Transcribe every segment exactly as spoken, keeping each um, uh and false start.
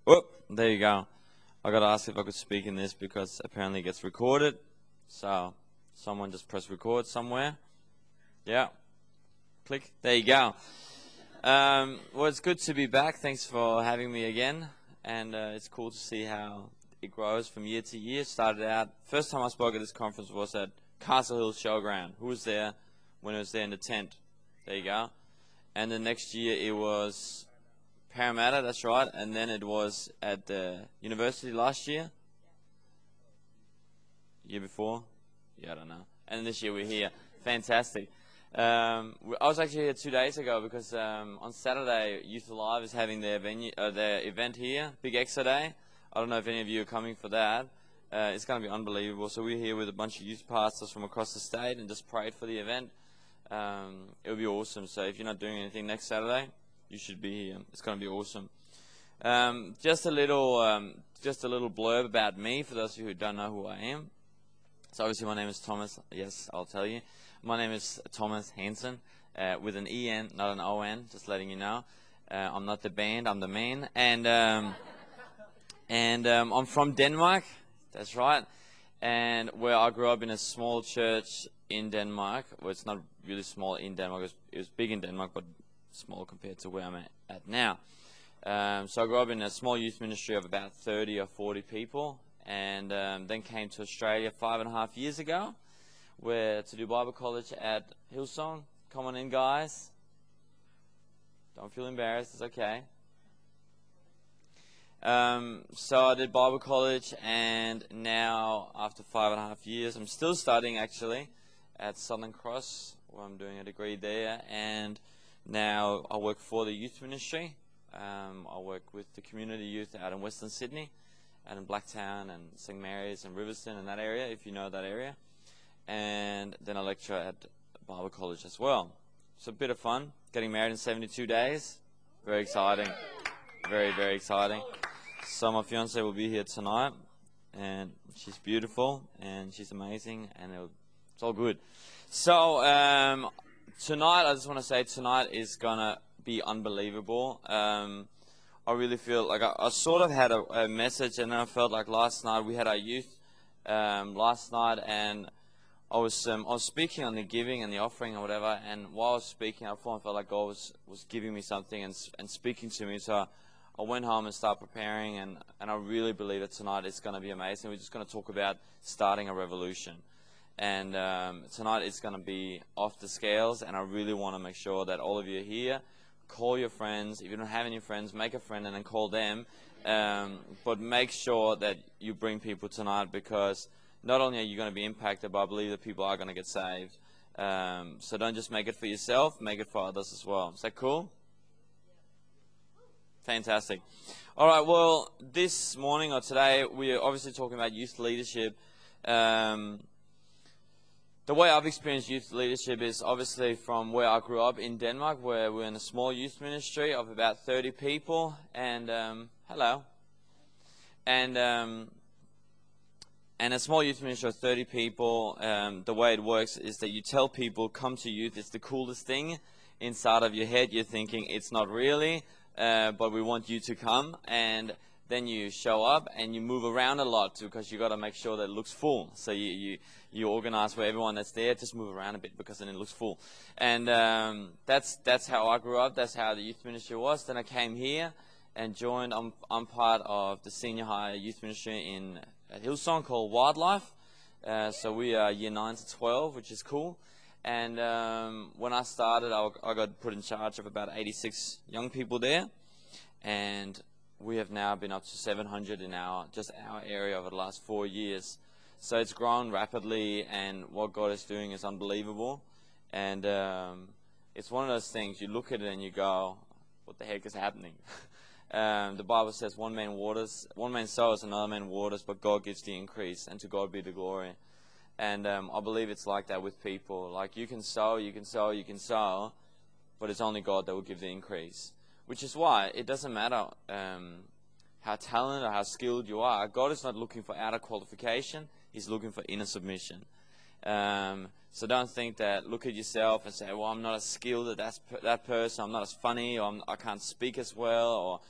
Whoop, there you go. I got to ask if I could speak in this because apparently it gets recorded. So someone just press record somewhere. Yeah. Click. There you go. Um, well, it's good to be back. Thanks for having me again. And uh, it's cool to see how it grows from year to year. Started out, first time I spoke at this conference was at Castle Hill Showground. Who was there when it was there in the tent? There you go. And the next year it was Parramatta, that's right. And then it was at the university last year. Year before? Yeah, I don't know. And this year we're here. Fantastic. Um, I was actually here two days ago because um, on Saturday Youth Alive is having their venue, uh, their event here, Big Exo Day. I don't know if any of you are coming for that. Uh, it's going to be unbelievable. So we're here with a bunch of youth pastors from across the state and just prayed for the event. Um, it'll be awesome. So if you're not doing anything next Saturday, you should be here. It's going to be awesome. Um, just a little, um, just a little blurb about me for those of you who don't know who I am. So obviously my name is Thomas. Yes, I'll tell you. My name is Thomas Hansen, uh, with an E N, not an O N, just letting you know. Uh, I'm not the band, I'm the man. And um, and um, I'm from Denmark, that's right. And where I grew up in a small church in Denmark. Well, it's not really small in Denmark, it was, it was big in Denmark, but small compared to where I'm at, at now. Um, so I grew up in a small youth ministry of about thirty or forty people. And um, then came to Australia five and a half years ago, where to do Bible college at Hillsong. Come on in, guys. Don't feel embarrassed. It's okay. Um, so I did Bible college, and now after five and a half years, I'm still studying actually at Southern Cross, where I'm doing a degree there. And now I work for the youth ministry. Um, I work with the community youth out in Western Sydney, out in Blacktown and Saint Mary's and Riverstone and that area, if you know that area. And then I lecture at Bible college as well. It's a bit of fun. Getting married in seventy-two days. Very exciting. Very, very exciting. So my fiance will be here tonight, and she's beautiful, and she's amazing, and it'll, it's all good. So um, tonight, I just want to say tonight is going to be unbelievable. Um, I really feel like I, I sort of had a, a message, and then I felt like last night we had our youth um, last night, and I was um, I was speaking on the giving and the offering or whatever, and while I was speaking, I felt like God was, was giving me something and and speaking to me. So I went home and started preparing, and, and I really believe that tonight is going to be amazing. We're just going to talk about starting a revolution. And um, tonight it's going to be off the scales, and I really want to make sure that all of you are here. Call your friends. If you don't have any friends, make a friend and then call them. Um, but make sure that you bring people tonight, because not only are you going to be impacted, but I believe that people are going to get saved. Um, so don't just make it for yourself, make it for others as well. Is that cool? Fantastic. All right, well, this morning or today, we're obviously talking about youth leadership. Um, The way I've experienced youth leadership is obviously from where I grew up in Denmark, where we're in a small youth ministry of about thirty people. And um, hello, and um, and a small youth ministry of thirty people. Um, the way it works is that you tell people, "Come to youth. It's the coolest thing." Inside of your head, you're thinking it's not really, uh, but we want you to come. And then you show up and you move around a lot too, because you got to make sure that it looks full. So you, you you organize for everyone that's there, just move around a bit because then it looks full. And um, that's that's how I grew up. That's how the youth ministry was. Then I came here and joined. I'm I'm part of the senior high youth ministry in at Hillsong called Wildlife. Uh, so we are year nine to twelve, which is cool. And um, when I started, I, I got put in charge of about eighty-six young people there, and we have now been up to seven hundred in our just our area over the last four years. So it's grown rapidly, and what God is doing is unbelievable. And um, it's one of those things, you look at it and you go, what the heck is happening? um, the Bible says one man waters, one man sows, another man waters, but God gives the increase, and to God be the glory. And um, I believe it's like that with people. Like you can sow, you can sow, you can sow, but it's only God that will give the increase. Which is why it doesn't matter um, how talented or how skilled you are. God is not looking for outer qualification. He's looking for inner submission. Um, so don't think that, look at yourself and say, well, I'm not as skilled as that, that person. I'm not as funny, or I'm, I can't speak as well, or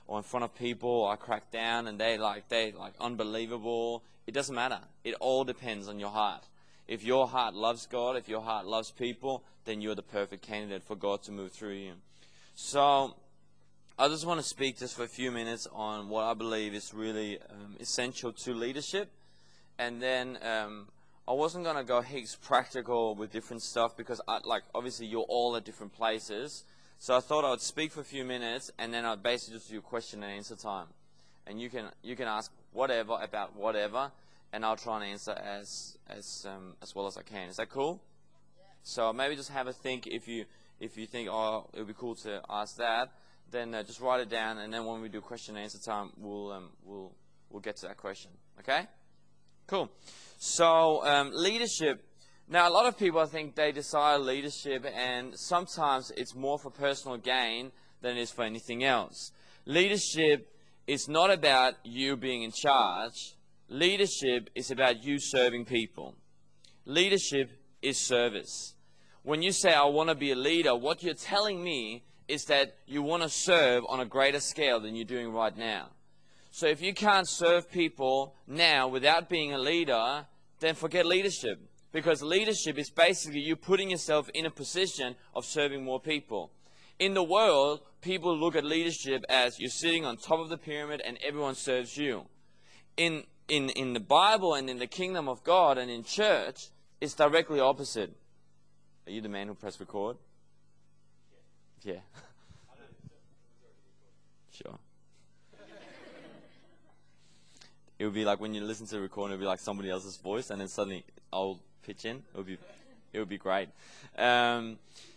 or in front of people, I crack down and they like they like unbelievable. It doesn't matter. It all depends on your heart. If your heart loves God, if your heart loves people, then you're the perfect candidate for God to move through you. So I just want to speak just for a few minutes on what I believe is really um, essential to leadership. And then um, I wasn't going to go heaps practical with different stuff because, I, like, obviously you're all at different places. So I thought I would speak for a few minutes and then I'd basically just do a question and answer time. And you can you can ask whatever about whatever, and I'll try and answer as as um, as well as I can. Is that cool? Yeah. So maybe just have a think. If you if you think, oh, it would be cool to ask that, then uh, just write it down, and then when we do question and answer time, we'll um, we'll we'll get to that question. Okay? Cool. So um, leadership. Now, a lot of people, I think, they desire leadership, and sometimes it's more for personal gain than it is for anything else. Leadership is not about you being in charge. Leadership is about you serving people. Leadership is service. When you say, I want to be a leader, what you're telling me is that you want to serve on a greater scale than you're doing right now. So if you can't serve people now without being a leader, then forget leadership. Because leadership is basically you putting yourself in a position of serving more people. In the world, people look at leadership as you're sitting on top of the pyramid and everyone serves you. In, in, in the Bible and in the kingdom of God and in church, it's directly opposite. Are you the man who pressed record? Yeah. Sure. It would be like when you listen to the recording, it would be like somebody else's voice, and then suddenly I'll pitch in. It would be, it would be great. Um,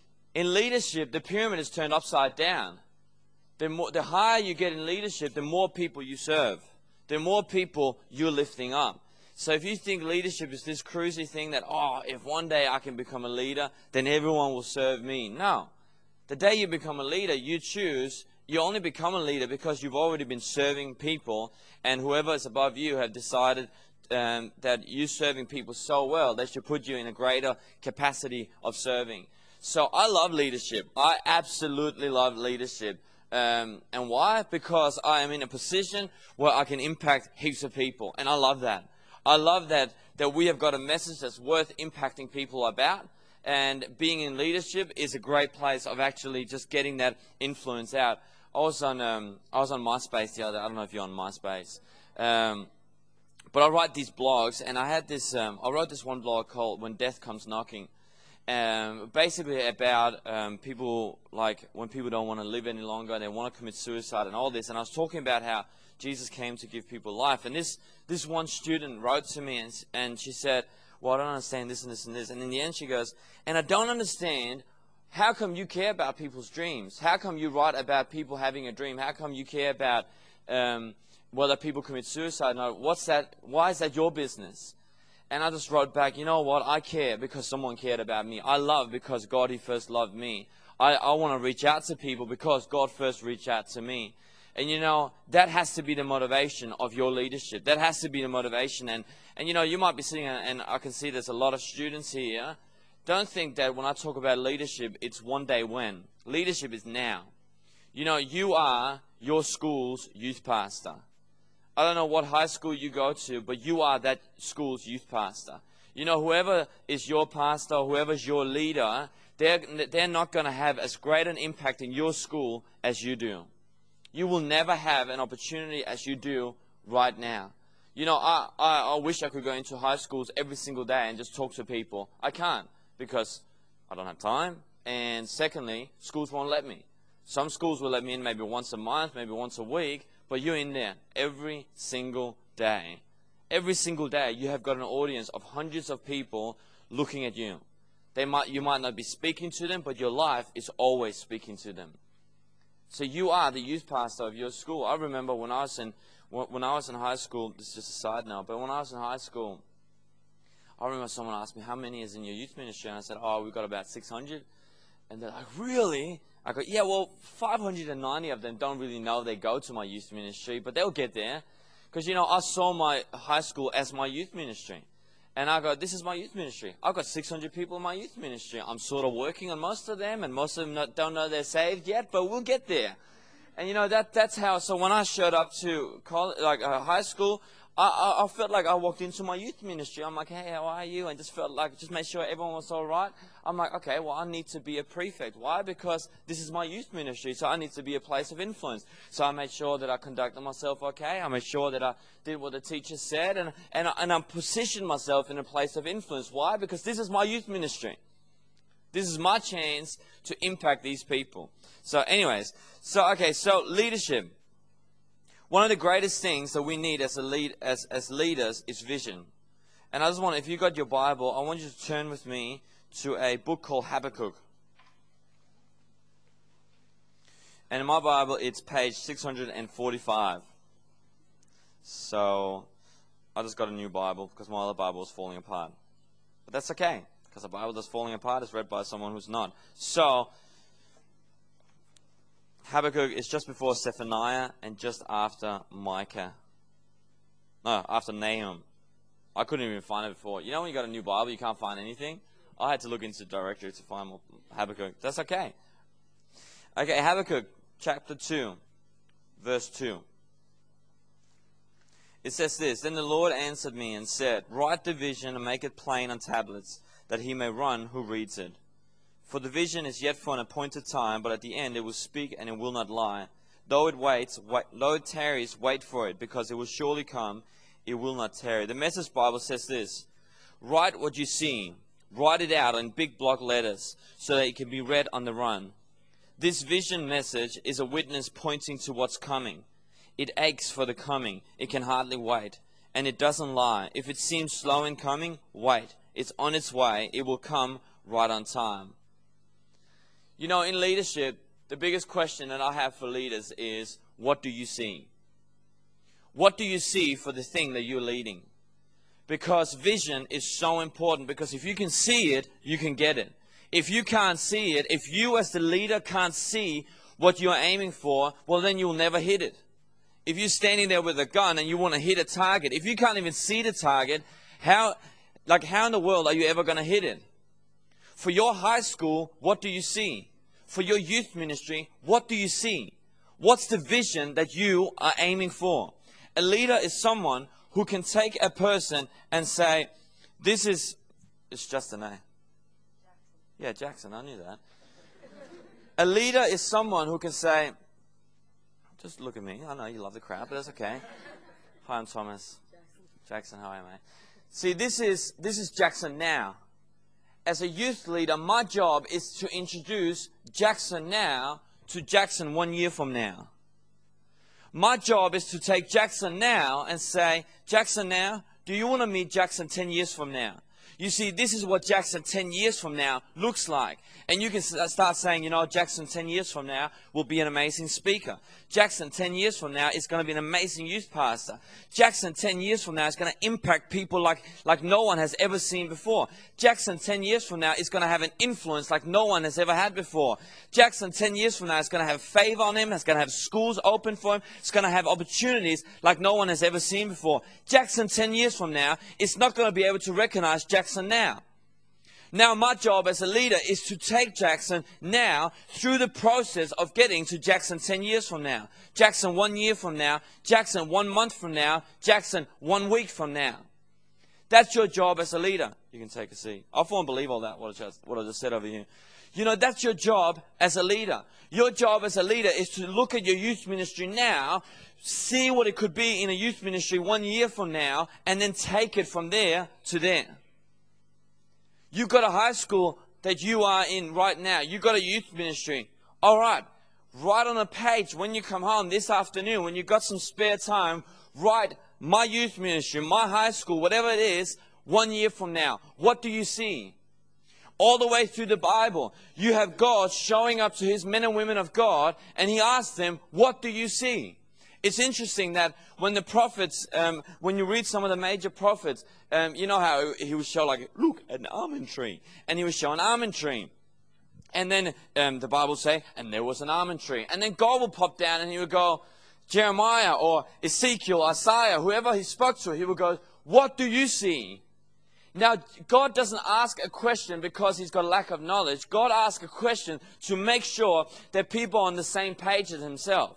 in leadership, the pyramid is turned upside down. The more, the higher you get in leadership, the more people you serve. The more people you're lifting up. So if you think leadership is this cruisy thing that, oh, if one day I can become a leader, then everyone will serve me. No. The day you become a leader, you choose. You only become a leader because you've already been serving people, and whoever is above you have decided um, that you're serving people so well, they should put you in a greater capacity of serving. So I love leadership. I absolutely love leadership. Um, and why? Because I am in a position where I can impact heaps of people, and I love that. I love that, that we have got a message that's worth impacting people about. And being in leadership is a great place of actually just getting that influence out. I was on um, I was on MySpace the other day. I don't know if you're on MySpace, um, but I write these blogs, and I had this. Um, I wrote this one blog called "When Death Comes Knocking," um, basically about um, people like when people don't want to live any longer, they want to commit suicide and all this. And I was talking about how Jesus came to give people life. And this this one student wrote to me, and and she said, well, I don't understand this and this and this. And in the end she goes, and I don't understand, how come you care about people's dreams? How come you write about people having a dream? How come you care about um, whether people commit suicide? No, what's that? Why is that your business? And I just wrote back, you know what? I care because someone cared about me. I love because God, He first loved me. I, I want to reach out to people because God first reached out to me. And, you know, that has to be the motivation of your leadership. That has to be the motivation. And, and you know, you might be sitting, and I can see there's a lot of students here. Don't think that when I talk about leadership, it's one day when. Leadership is now. You know, you are your school's youth pastor. I don't know what high school you go to, but you are that school's youth pastor. You know, whoever is your pastor, whoever's your leader, they're, they're not going to have as great an impact in your school as you do. You will never have an opportunity as you do right now. You know, I, I, I wish I could go into high schools every single day and just talk to people. I can't because I don't have time. And secondly, schools won't let me. Some schools will let me in maybe once a month, maybe once a week, but you're in there every single day. Every single day you have got an audience of hundreds of people looking at you. They might, you might not be speaking to them, but your life is always speaking to them. So you are the youth pastor of your school. I remember when I was in when I was in high school, this is just a side note, but when I was in high school, I remember someone asked me, how many is in your youth ministry? And I said, oh, we've got about six hundred. And they're like, really? I go, yeah, well, five hundred ninety of them don't really know they go to my youth ministry, but they'll get there. Because, you know, I saw my high school as my youth ministry. And I go, this is my youth ministry. I've got six hundred people in my youth ministry. I'm sort of working on most of them, and most of them not, don't know they're saved yet, but we'll get there. And you know, that that's how, so when I showed up to college, like uh, high school, I, I, I felt like I walked into my youth ministry. I'm like, hey, how are you? And just felt like, just made sure everyone was all right. I'm like, okay, well, I need to be a prefect. Why? Because this is my youth ministry, so I need to be a place of influence. So I made sure that I conducted myself okay. I made sure that I did what the teacher said, and, and, and I positioned myself in a place of influence. Why? Because this is my youth ministry. This is my chance to impact these people. So anyways, so okay, so leadership. One of the greatest things that we need as a lead as, as leaders is vision. And I just want, if you got your Bible, I want you to turn with me to a book called Habakkuk. And in my Bible, it's page six hundred forty-five. So I just got a new Bible because my other Bible is falling apart. But that's okay, because a Bible that's falling apart is read by someone who's not. So Habakkuk is just before Zephaniah and just after Micah. No, after Nahum. I couldn't even find it before. You know when you got a new Bible, you can't find anything? I had to look into the directory to find Habakkuk. That's okay. Okay, Habakkuk chapter two, verse two. It says this, Then the Lord answered me and said, Write the vision and make it plain on tablets, that he may run who reads it. For the vision is yet for an appointed time, but at the end it will speak and it will not lie. Though it waits, wait, though it tarries, wait for it, because it will surely come, it will not tarry. The Message Bible says this, Write what you see, write it out in big block letters, so that it can be read on the run. This vision message is a witness pointing to what's coming. It aches for the coming, it can hardly wait, and it doesn't lie. If it seems slow in coming, wait. It's on its way, it will come right on time. You know, in leadership, the biggest question that I have for leaders is, what do you see? What do you see for the thing that you're leading? Because vision is so important, because if you can see it, you can get it. If you can't see it, if you as the leader can't see what you're aiming for, well then you'll never hit it. If you're standing there with a gun and you want to hit a target, if you can't even see the target, how, like how in the world are you ever going to hit it? For your high school, what do you see? For your youth ministry, what do you see? What's the vision that you are aiming for? A leader is someone who can take a person and say, this is, it's just a name. Yeah, Jackson, I knew that. A leader is someone who can say, just look at me. I know you love the crowd, but that's okay. Hi, I'm Thomas. Jackson, how are you, mate? See, this is, this is Jackson now. As a youth leader, my job is to introduce Jackson now to Jackson one year from now. My job is to take Jackson now and say, Jackson now, do you want to meet Jackson ten years from now? You see, this is what Jackson ten years from now looks like. And you can start saying, you know, Jackson ten years from now will be an amazing speaker. Jackson ten years from now is going to be an amazing youth pastor. Jackson ten years from now is going to impact people like, like no one has ever seen before. Jackson ten years from now is going to have an influence like no one has ever had before. Jackson ten years from now is going to have favor on him. It's going to have schools open for him. It's going to have opportunities like no one has ever seen before. Jackson ten years from now is not going to be able to recognize Jackson now. Now my job as a leader is to take Jackson now through the process of getting to Jackson ten years from now. Jackson one year from now. Jackson one month from now. Jackson one week from now. That's your job as a leader. You can take a seat. I won't believe all that, what I just, what I just said over here. You know, that's your job as a leader. Your job as a leader is to look at your youth ministry now, see what it could be in a youth ministry one year from now, and then take it from there to there. You've got a high school that you are in right now. You've got a youth ministry. All right, write on a page when you come home this afternoon, when you've got some spare time, write my youth ministry, my high school, whatever it is, one year from now. What do you see? All the way through the Bible, you have God showing up to his men and women of God, and he asks them, what do you see? It's interesting that when the prophets, um, when you read some of the major prophets, um, you know how he would show like, look, an almond tree. And he would show an almond tree. And then um, the Bible say, and there was an almond tree. And then God would pop down and he would go, Jeremiah or Ezekiel, Isaiah, whoever he spoke to, he would go, what do you see? Now, God doesn't ask a question because He's got a lack of knowledge. God asks a question to make sure that people are on the same page as Himself.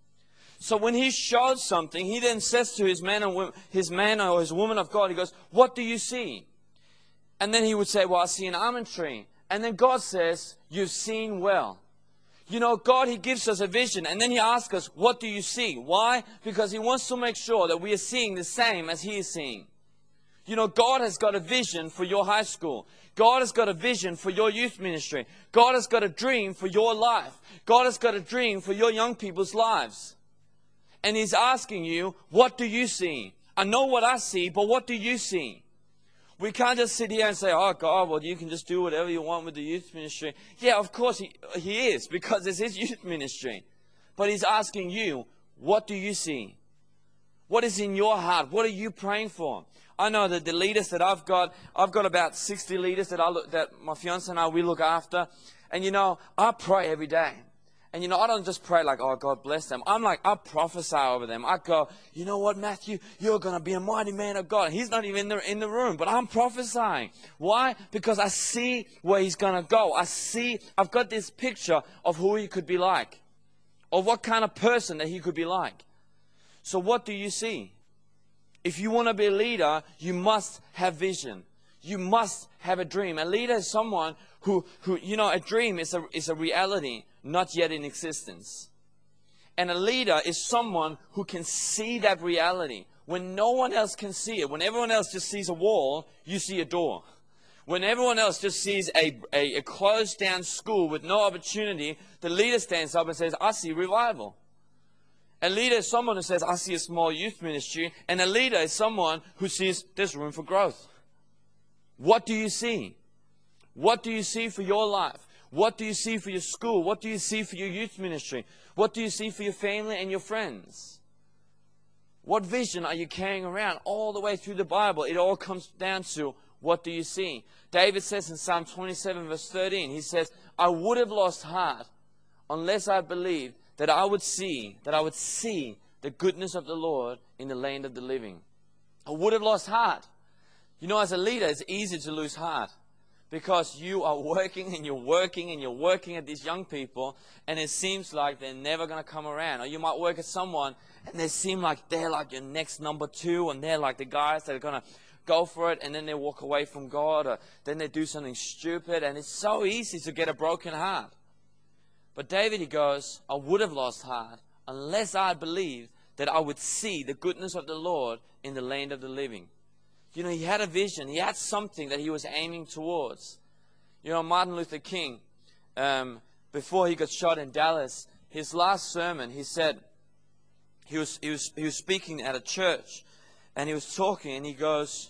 So when He shows something, He then says to His man, or his man or His woman of God, He goes, what do you see? And then He would say, well, I see an almond tree. And then God says, you've seen well. You know, God, He gives us a vision, and then He asks us, what do you see? Why? Because He wants to make sure that we are seeing the same as He is seeing. You know, God has got a vision for your high school. God has got a vision for your youth ministry. God has got a dream for your life. God has got a dream for your young people's lives. And He's asking you, what do you see? I know what I see, but what do you see? We can't just sit here and say, oh God, well, you can just do whatever you want with the youth ministry. Yeah, of course he, he is, because it's His youth ministry. But He's asking you, what do you see? What is in your heart? What are you praying for? I know that the leaders that I've got, I've got about sixty leaders that I look, that my fiance and I, we look after. And you know, I pray every day. And you know, I don't just pray like, oh, God bless them. I'm like, I prophesy over them. I go, you know what, Matthew, you're going to be a mighty man of God. He's not even in the, in the room, but I'm prophesying. Why? Because I see where he's going to go. I see, I've got this picture of who he could be like, or what kind of person that he could be like. So what do you see? If you want to be a leader, you must have vision. You must have a dream. A leader is someone who, who you know, a dream is a, is a reality not yet in existence. And a leader is someone who can see that reality when no one else can see it. When everyone else just sees a wall, you see a door. When everyone else just sees a, a, a closed down school with no opportunity, the leader stands up and says, I see revival. A leader is someone who says, I see a small youth ministry. And a leader is someone who sees there's room for growth. What do you see? What do you see for your life? What do you see for your school? What do you see for your youth ministry? What do you see for your family and your friends? What vision are you carrying around all the way through the Bible? It all comes down to, what do you see? David says in Psalm twenty-seven verse thirteen, he says, I would have lost heart unless I believed that I would see, that I would see the goodness of the Lord in the land of the living. I would have lost heart. You know, as a leader, it's easy to lose heart because you are working and you're working and you're working at these young people, and it seems like they're never going to come around. Or you might work at someone and they seem like they're like your next number two, and they're like the guys that are going to go for it, and then they walk away from God, or then they do something stupid, and it's so easy to get a broken heart. But David, he goes, I would have lost heart unless I believed that I would see the goodness of the Lord in the land of the living. You know, he had a vision. He had something that he was aiming towards. You know, Martin Luther King, um, before he got shot in Dallas, his last sermon, he said, he was, he was, he was speaking at a church, and he was talking, and he goes,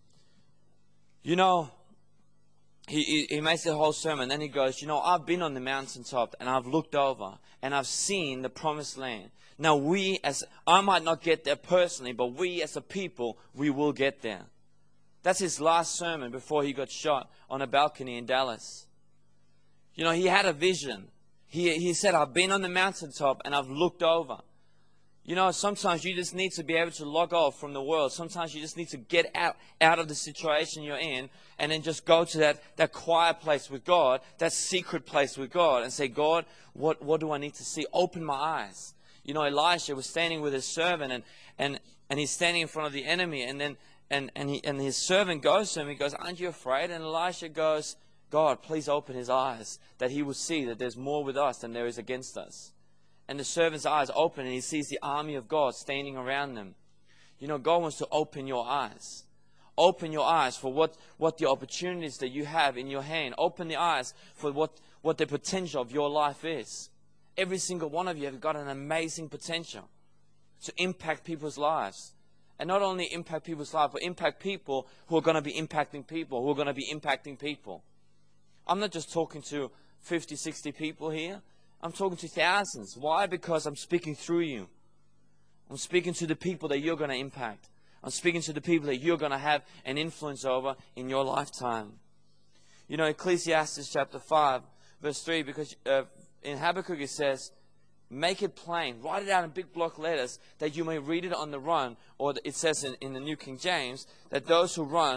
you know, He, he, he makes the whole sermon, then he goes, you know, I've been on the mountaintop and I've looked over and I've seen the promised land. Now we, as I might not get there personally, but we as a people, we will get there. That's his last sermon before he got shot on a balcony in Dallas. You know, he had a vision. He, he said, I've been on the mountaintop and I've looked over. You know, sometimes you just need to be able to log off from the world. Sometimes you just need to get out, out of the situation you're in, and then just go to that, that quiet place with God, that secret place with God, and say, God, what, what do I need to see? Open my eyes. You know, Elisha was standing with his servant, and, and, and he's standing in front of the enemy, and then and, and, he, and his servant goes to him, he goes, aren't you afraid? And Elisha goes, God, please open his eyes, that he will see that there's more with us than there is against us. And the servant's eyes open, and he sees the army of God standing around them. You know, God wants to open your eyes. Open your eyes for what, what the opportunities that you have in your hand. Open the eyes for what, what the potential of your life is. Every single one of you have got an amazing potential to impact people's lives. And not only impact people's lives, but impact people who are going to be impacting people, who are going to be impacting people. I'm not just talking to fifty, sixty people here. I'm talking to thousands. Why? Because I'm speaking through you. I'm speaking to the people that you're going to impact. I'm speaking to the people that you're going to have an influence over in your lifetime. You know, Ecclesiastes chapter five, verse three, because uh, in Habakkuk it says, make it plain, write it out in big block letters that you may read it on the run. Or it says in, in the New King James that those who run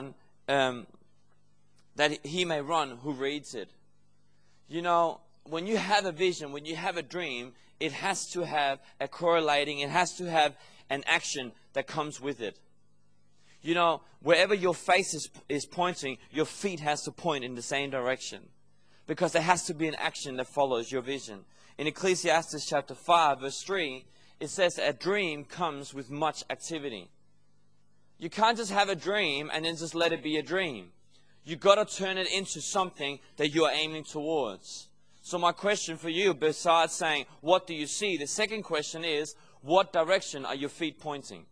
um, that he may run who reads it. You know, when you have a vision, when you have a dream, it has to have a correlating, it has to have an action that comes with it. You know, wherever your face is, is pointing, your feet has to point in the same direction. Because there has to be an action that follows your vision. In Ecclesiastes chapter five, verse three, it says a dream comes with much activity. You can't just have a dream and then just let it be a dream. You've got to turn it into something that you are aiming towards. So my question for you, besides saying, what do you see? The second question is, what direction are your feet pointing?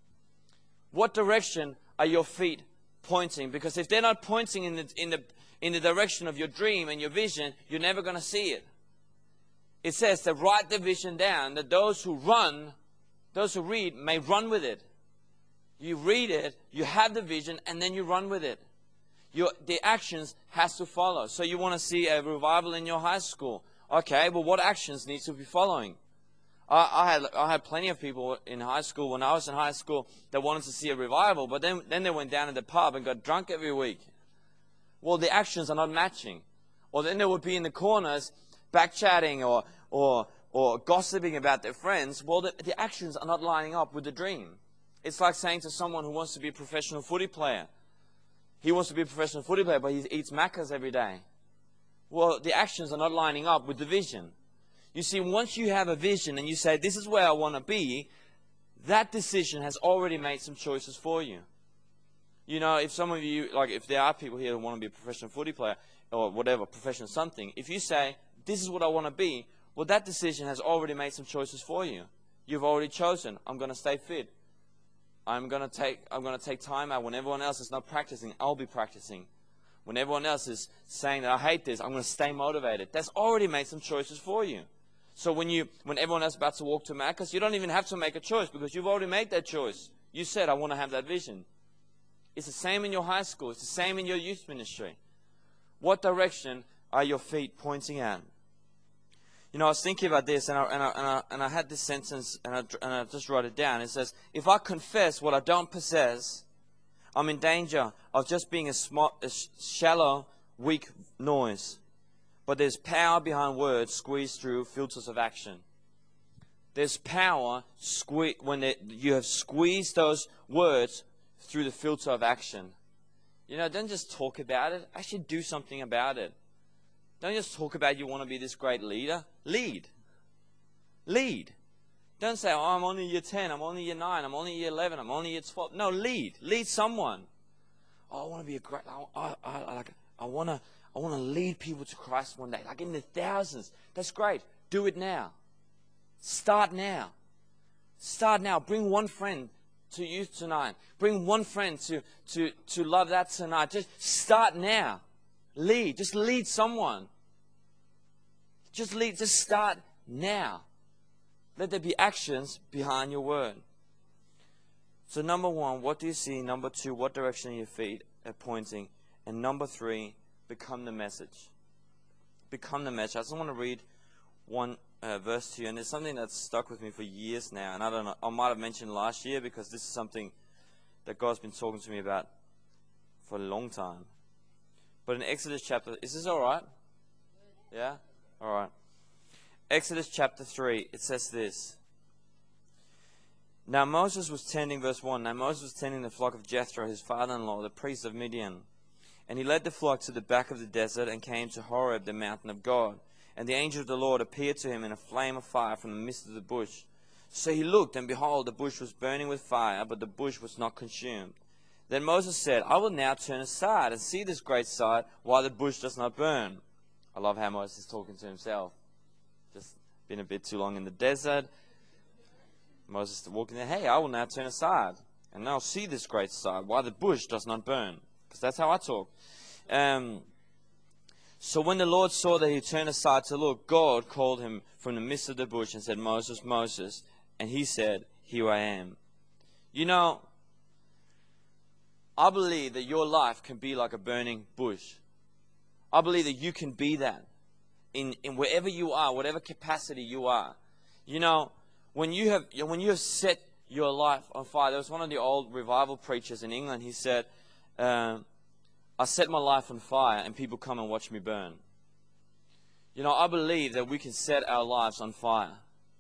What direction are your feet pointing? Because if they're not pointing in the, in the, in the direction of your dream and your vision, you're never going to see it. It says to write the vision down, that those who run, those who read, may run with it. You read it, you have the vision, and then you run with it. Your, the actions has to follow. So you want to see a revival in your high school. Okay, well, what actions need to be following? I, I had I had plenty of people in high school, when I was in high school, that wanted to see a revival, but then, then they went down to the pub and got drunk every week. Well, the actions are not matching. Or then they would be in the corners back-chatting or, or, or gossiping about their friends. Well, the, the actions are not lining up with the dream. It's like saying to someone who wants to be a professional footy player. He wants to be a professional footy player, but he eats Maccas every day. Well, the actions are not lining up with the vision. You see, once you have a vision and you say, this is where I want to be, that decision has already made some choices for you. You know, if some of you, like if there are people here who want to be a professional footy player or whatever, professional something, if you say, this is what I want to be, well, that decision has already made some choices for you. You've already chosen, I'm going to stay fit. I'm going to take, I'm going to take time out. When everyone else is not practicing, I'll be practicing. When everyone else is saying that I hate this, I'm going to stay motivated. That's already made some choices for you. So when you, when everyone else is about to walk to Macca's, you don't even have to make a choice because you've already made that choice. You said, I want to have that vision. It's the same in your high school. It's the same in your youth ministry. What direction are your feet pointing at? You know, I was thinking about this, and I, and I, and I, and I had this sentence, and I, and I just wrote it down. It says, if I confess what I don't possess, I'm in danger of just being a, small, a shallow, weak noise. But there's power behind words squeezed through filters of action. There's power sque when they, you have squeezed those words through the filter of action. You know, don't just talk about it. Actually do something about it. Don't just talk about you want to be this great leader. Lead. Lead. Don't say, oh, I'm only year ten, I'm only year nine, I'm only year eleven, I'm only year twelve. No, lead. Lead someone. Oh, I want to be a great, I, I, I, like, I want to I want to lead people to Christ one day, like in the thousands. That's great. Do it now. Start now. Start now. Bring one friend to youth tonight. Bring one friend to, to, to love that tonight. Just start now. Lead. Just lead someone. Just lead. Just start now. Let there be actions behind your word. So number one, what do you see? Number two, what direction are your feet are pointing? And number three, become the message. Become the message. I just want to read one uh, verse to you, and it's something that's stuck with me for years now. And I don't know, I might have mentioned last year because this is something that God's been talking to me about for a long time. But in Exodus chapter, is this all right? Yeah? All right. Exodus chapter three, it says this. Now Moses was tending, verse one, now Moses was tending the flock of Jethro, his father-in-law, the priest of Midian. And he led the flock to the back of the desert and came to Horeb, the mountain of God. And the angel of the Lord appeared to him in a flame of fire from the midst of the bush. So he looked, and behold, the bush was burning with fire, but the bush was not consumed. Then Moses said, I will now turn aside and see this great sight, while the bush does not burn. I love how Moses is talking to himself. Just been a bit too long in the desert. Moses walking there, hey, I will now turn aside, and now see this great sight, while the bush does not burn. Because that's how I talk. Um, so when the Lord saw that he turned aside to look, God called him from the midst of the bush and said, Moses, Moses. And he said, here I am. You know, I believe that your life can be like a burning bush. I believe that you can be that in, in wherever you are, whatever capacity you are. You know, when you have when you have set your life on fire, there was one of the old revival preachers in England. He said, uh, I set my life on fire and people come and watch me burn. You know, I believe that we can set our lives on fire.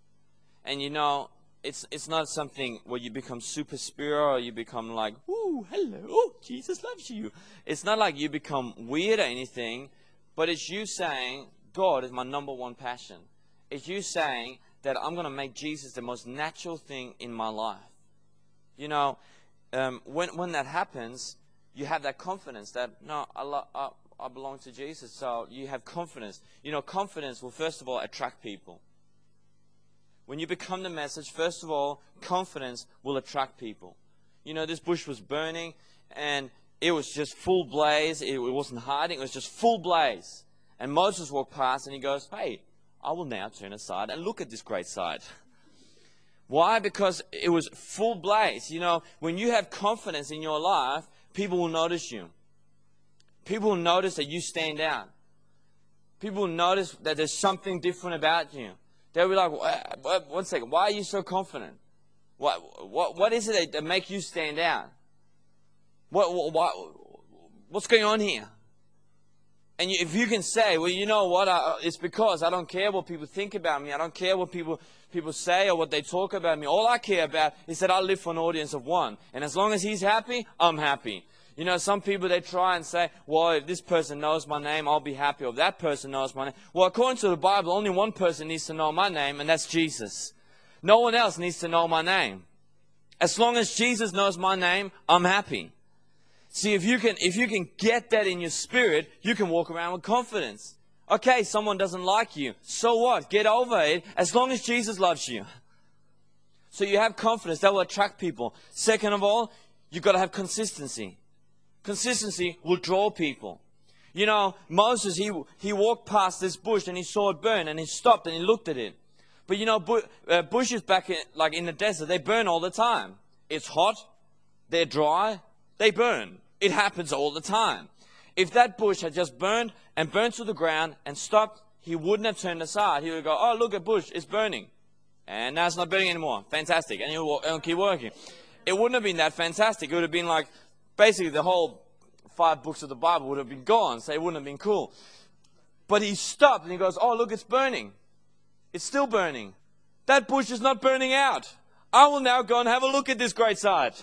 And you know, it's it's not something where you become super spiritual or you become like, woo, hello, oh, Jesus loves you. It's not like you become weird or anything, but it's you saying, God is my number one passion. It's you saying that I'm going to make Jesus the most natural thing in my life. You know, um, when when that happens, you have that confidence that, no, I, lo- I, I belong to Jesus. So you have confidence. You know, confidence will first of all attract people. When you become the message, first of all, confidence will attract people. You know, this bush was burning and it was just full blaze. It, it wasn't hiding. It was just full blaze. And Moses walked past and he goes, hey, I will now turn aside and look at this great sight. Why? Because it was full blaze. You know, when you have confidence in your life, people will notice you. People will notice that you stand out. People will notice that there's something different about you. They'll be like, one second, why are you so confident? What, what, what is it that makes you stand out? What, what, what's going on here? And you, if you can say, well, you know what, I, it's because I don't care what people think about me. I don't care what people, people say or what they talk about me. All I care about is that I live for an audience of one. And as long as he's happy, I'm happy. You know, some people, they try and say, well, if this person knows my name, I'll be happy. Or if that person knows my name. Well, according to the Bible, only one person needs to know my name, and that's Jesus. No one else needs to know my name. As long as Jesus knows my name, I'm happy. See, if you can, if you can get that in your spirit, you can walk around with confidence. Okay, someone doesn't like you. So what? Get over it. As long as Jesus loves you. So you have confidence. That will attract people. Second of all, you've got to have consistency. Consistency will draw people. You know, Moses, he, he walked past this bush and he saw it burn and he stopped and he looked at it. But you know, bu uh, bushes back in, like in the desert, they burn all the time. It's hot, they're dry, they burn. It happens all the time. If that bush had just burned and burned to the ground and stopped, he wouldn't have turned aside. He would go, oh, look at bush, it's burning. And now it's not burning anymore. Fantastic. And he'll, he'll keep working. It wouldn't have been that fantastic. It would have been like, basically the whole five books of the Bible would have been gone, so it wouldn't have been cool. But he stopped and he goes, oh, look, it's burning. It's still burning. That bush is not burning out. I will now go and have a look at this great sight.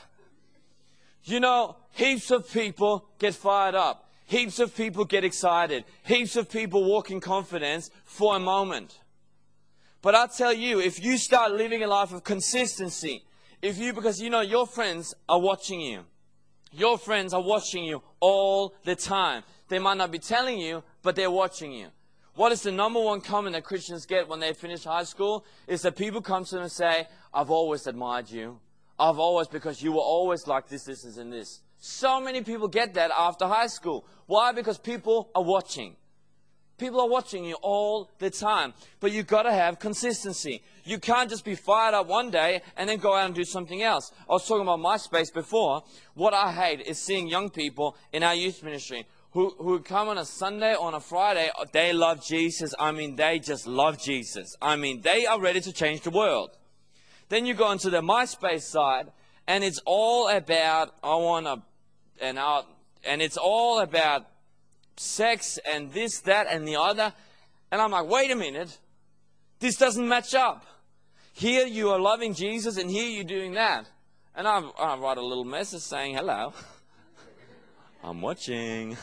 You know, heaps of people get fired up. Heaps of people get excited. Heaps of people walk in confidence for a moment. But I tell you, if you start living a life of consistency, if you, because you know, your friends are watching you. Your friends are watching you all the time. They might not be telling you, but they're watching you. What is the number one comment that Christians get when they finish high school? Is that people come to them and say, I've always admired you. I've always, because you were always like this, this, this, and this. So many people get that after high school. Why? Because people are watching. People are watching you all the time. But you've got to have consistency. You can't just be fired up one day and then go out and do something else. I was talking about MySpace before. What I hate is seeing young people in our youth ministry who, who come on a Sunday or on a Friday. They love Jesus. I mean, they just love Jesus. I mean, they are ready to change the world. Then you go into the MySpace side and it's all about, I want to, and, I, and it's all about sex and this, that, and the other. And I'm like, wait a minute. This doesn't match up. Here you are loving Jesus and here you're doing that. And I, I write a little message saying, hello. I'm watching.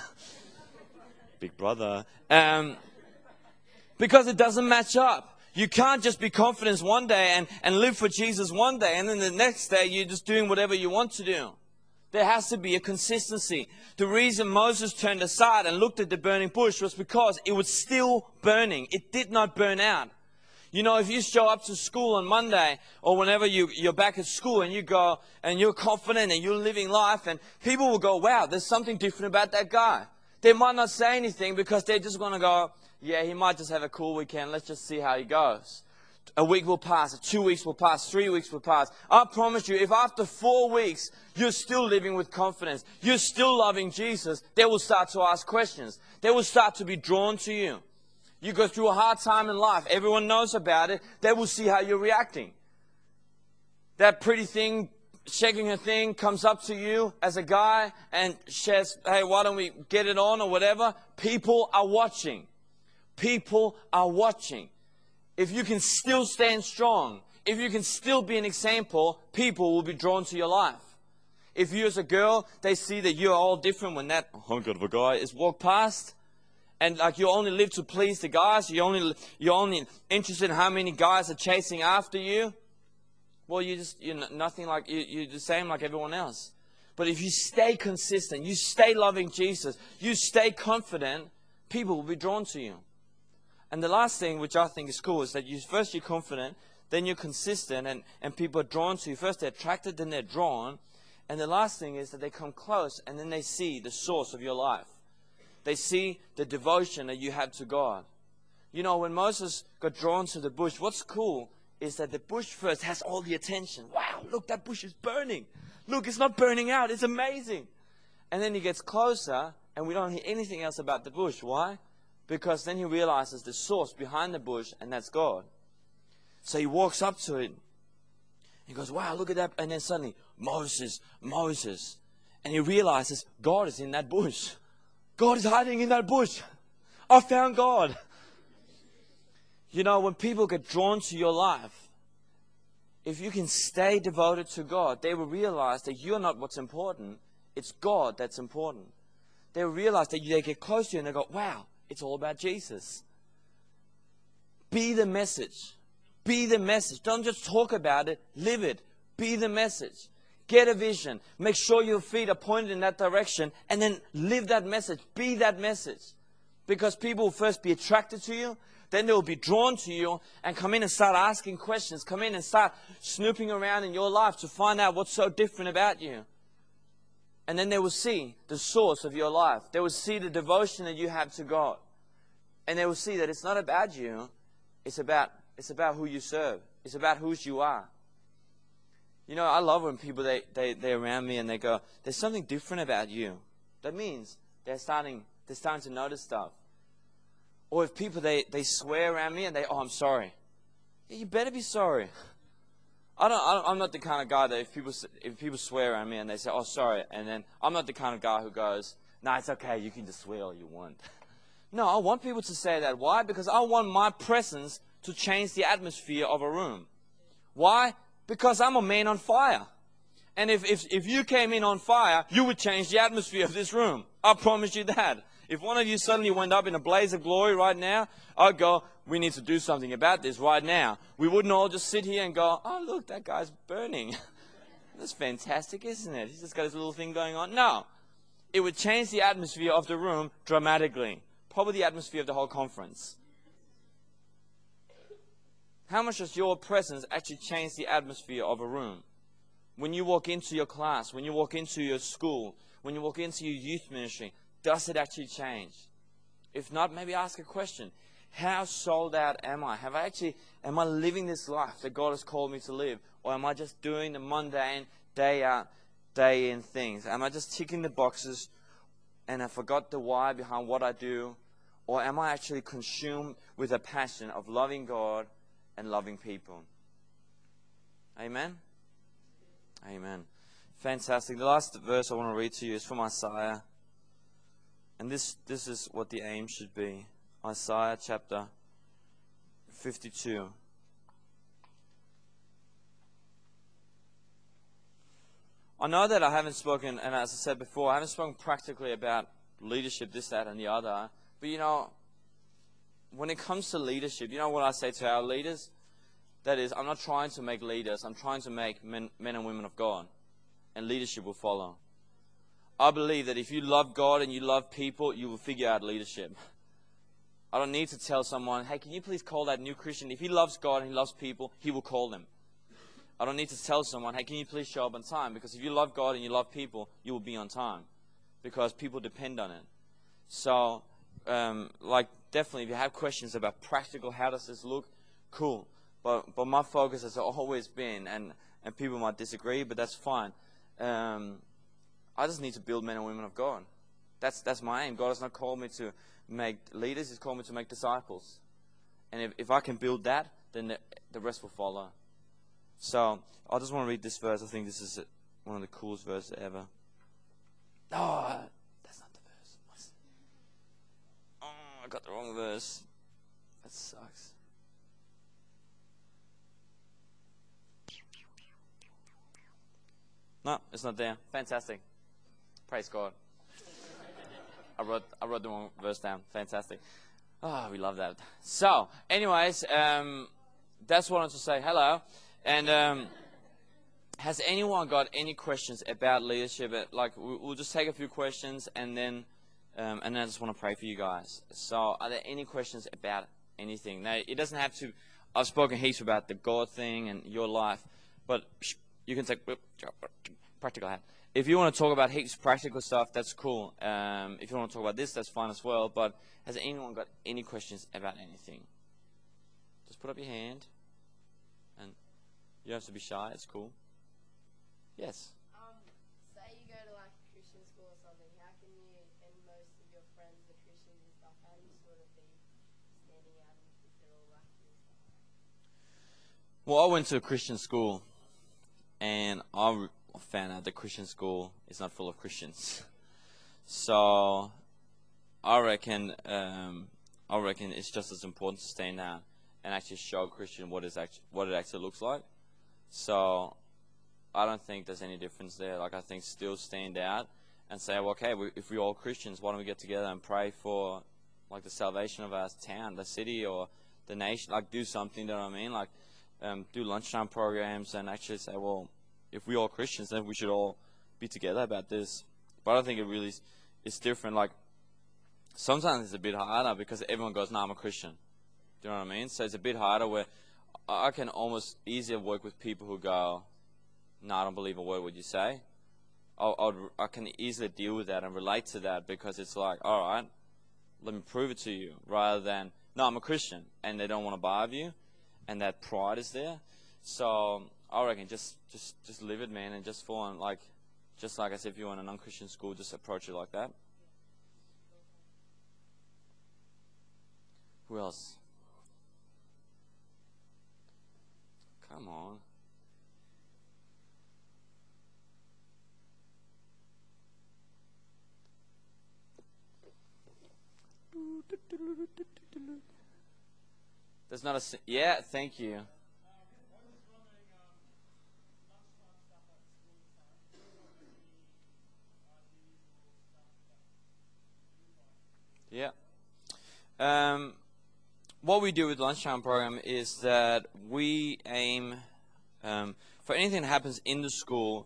Big brother. Um, because it doesn't match up. You can't just be confident one day and, and live for Jesus one day and then the next day you're just doing whatever you want to do. There has to be a consistency. The reason Moses turned aside and looked at the burning bush was because it was still burning. It did not burn out. You know, if you show up to school on Monday or whenever you, you're back at school and you go and you're confident and you're living life and people will go, wow, there's something different about that guy. They might not say anything because they're just going to go, yeah, he might just have a cool weekend. Let's just see how he goes. A week will pass, two weeks will pass, three weeks will pass. I promise you, if after four weeks you're still living with confidence, you're still loving Jesus, they will start to ask questions. They will start to be drawn to you. You go through a hard time in life, everyone knows about it, they will see how you're reacting. That pretty thing checking her thing, comes up to you as a guy and says, hey, why don't we get it on or whatever? People are watching. People are watching. If you can still stand strong, if you can still be an example, people will be drawn to your life. If you as a girl, they see that you're all different when that hunk of a guy is walked past, and like you only live to please the guys, you only you're only interested in how many guys are chasing after you. Well, you just you're nothing like you, you're the same like everyone else. But if you stay consistent, you stay loving Jesus, you stay confident, people will be drawn to you. And the last thing, which I think is cool, is that you first you're confident, then you're consistent, and and people are drawn to you. First they're attracted, then they're drawn. And the last thing is that they come close and then they see the source of your life. They see the devotion that you have to God. You know, when Moses got drawn to the bush, what's cool is that the bush first has all the attention. Wow, look, that bush is burning. Look, it's not burning out. It's amazing. And then he gets closer and we don't hear anything else about the bush. Why? Because then he realizes the source behind the bush, and that's God. So he walks up to it. He goes, wow, look at that. And then suddenly, Moses, Moses. And he realizes God is in that bush. God is hiding in that bush. I found God. You know, when people get drawn to your life, if you can stay devoted to God, they will realize that you're not what's important. It's God that's important. They will realize that they get close to you and they go, wow, it's all about Jesus. Be the message. Be the message. Don't just talk about it. Live it. Be the message. Get a vision. Make sure your feet are pointed in that direction, and then live that message. Be that message. Because people will first be attracted to you, then they will be drawn to you and come in and start asking questions. Come in and start snooping around in your life to find out what's so different about you. And then they will see the source of your life. They will see the devotion that you have to God. And they will see that it's not about you. It's about It's about who you serve. It's about who you are. You know, I love when people, they, they, they're around me and they go, there's something different about you. That means they're starting, they're starting to notice stuff. Or if people, they, they swear around me and they, oh, I'm sorry. Yeah, you better be sorry. I don't, I don't, I'm not the kind of guy that if people, if people swear around me and they say, oh, sorry. And then I'm not the kind of guy who goes, no, it's okay. You can just swear all you want. No, I want people to say that. Why? Because I want my presence to change the atmosphere of a room. Why? Because I'm a man on fire. And if, if, if you came in on fire, you would change the atmosphere of this room. I promise you that. If one of you suddenly went up in a blaze of glory right now, I'd go, we need to do something about this right now. We wouldn't all just sit here and go, oh, look, that guy's burning. That's fantastic, isn't it? He's just got his little thing going on. No. It would change the atmosphere of the room dramatically. Probably the atmosphere of the whole conference. How much does your presence actually change the atmosphere of a room? When you walk into your class, when you walk into your school, when you walk into your youth ministry, does it actually change? If not, maybe ask a question. How sold out am I? Have I actually, am I living this life that God has called me to live? Or am I just doing the mundane, day out, day in things? Am I just ticking the boxes and I forgot the why behind what I do? Or am I actually consumed with a passion of loving God and loving people? Amen? Amen. Fantastic. The last verse I want to read to you is from Isaiah. And this, this is what the aim should be. Isaiah chapter fifty-two. I know that I haven't spoken, and as I said before, I haven't spoken practically about leadership, this, that, and the other. But you know, when it comes to leadership, you know what I say to our leaders? That is, I'm not trying to make leaders. I'm trying to make men, men and women of God. And leadership will follow. I believe that if you love God and you love people, you will figure out leadership. I don't need to tell someone, hey, can you please call that new Christian? If he loves God and he loves people, he will call them. I don't need to tell someone, hey, can you please show up on time? Because if you love God and you love people, you will be on time. Because people depend on it. So, um, like, definitely, if you have questions about practical, how does this look? Cool. But but my focus has always been, and, and people might disagree, but that's fine. Um, I just need to build men and women of God. That's that's my aim. God has not called me to make leaders. He's called me to make disciples. And if, if I can build that, then the, the rest will follow. So I just want to read this verse. I think this is one of the coolest verses ever. Oh, that's not the verse. Oh, I got the wrong verse. That sucks. No, it's not there. Fantastic. Praise God. I wrote I wrote the wrong verse down. Fantastic. Oh, we love that. So, anyways, um, that's what I wanted to say. Hello. And um, has anyone got any questions about leadership? Like, we'll just take a few questions, and then um, and then I just want to pray for you guys. So, are there any questions about anything? Now, it doesn't have to. I've spoken heaps about the God thing and your life, but you can take practical hat. If you want to talk about heaps of practical stuff, that's cool. Um, if you want to talk about this, that's fine as well. But has anyone got any questions about anything? Just put up your hand. And you don't have to be shy. It's cool. Yes? Um, say you go to like a Christian school or something. How can you, and most of your friends are Christians and stuff, how do you sort of be standing out if they're all like you and stuff? Well, I went to a Christian school. And I found out the Christian school is not full of Christians. So I reckon um, I reckon it's just as important to stand out and actually show a Christian what is actually what it actually looks like. So I don't think there's any difference there. Like, I think still stand out and say, well, okay, we, if we're all Christians, why don't we get together and pray for like the salvation of our town, the city, or the nation? Like, do something. You know what I mean? Like. Um, do lunchtime programs and actually say, well, if we're all Christians, then we should all be together about this. But I don't think it really is, it's different. Like, sometimes it's a bit harder because everyone goes, no, nah, I'm a Christian. Do you know what I mean? So it's a bit harder where I can almost easier work with people who go, no, nah, I don't believe a word what you say. I'll, I'll, I can easily deal with that and relate to that because it's like, all right, let me prove it to you, rather than, no, I'm a Christian, and they don't want to bother you. And that pride is there. So I reckon just, just, just live it, man, and just fall on, like, just like I said, if you're in a non-Christian school, just approach it like that. Who else? Come on. There's not a... Yeah, thank you. Yeah. Um, what we do with lunchtime program is that we aim um, for anything that happens in the school,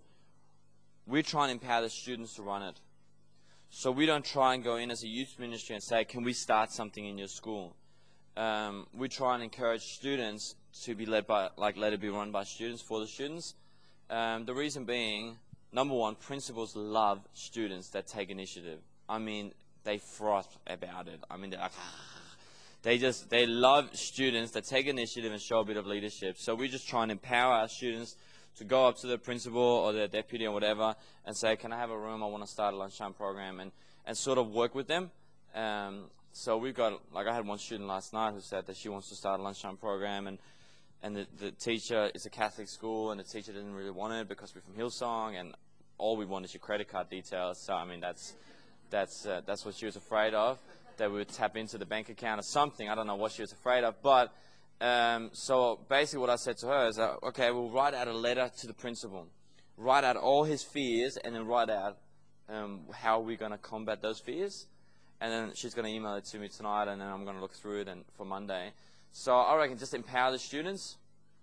we try and empower the students to run it. So we don't try and go in as a youth ministry and say, can we start something in your school? Um, we try and encourage students to be led by, like, let it be run by students for the students. Um, the reason being, number one, principals love students that take initiative. I mean, they froth about it. I mean, they're like, they just, they love students that take initiative and show a bit of leadership. So we just try and empower our students to go up to the principal or their deputy or whatever and say, can I have a room? I want to start a lunchtime program, and, and sort of work with them. Um, So we've got, like, I had one student last night who said that she wants to start a lunchtime program, and and the, the teacher is a Catholic school, and the teacher didn't really want it because we're from Hillsong, and all we want is your credit card details. So I mean, that's that's uh, that's what she was afraid of, that we would tap into the bank account or something. I don't know what she was afraid of, but um, so basically what I said to her is, that, okay, we'll write out a letter to the principal, write out all his fears, and then write out um, how we're going to combat those fears. And then she's going to email it to me tonight, and then I'm going to look through it and for Monday. So I reckon just empower the students.